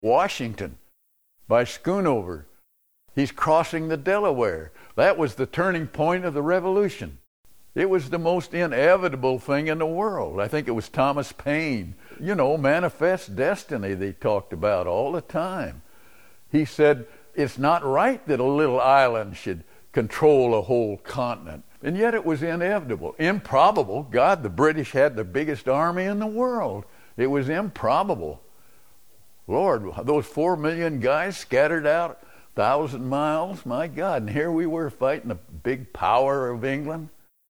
Washington by Schoonover. He's crossing the Delaware. That was the turning point of the Revolution. It was the most inevitable thing in the world. I think it was Thomas Paine. Manifest destiny they talked about all the time. He said, it's not right that a little island should control a whole continent. And yet it was inevitable. Improbable. God, the British had the biggest army in the world. It was improbable. Lord, those 4 million guys scattered out 1,000 miles, my God. And here we were fighting the big power of England.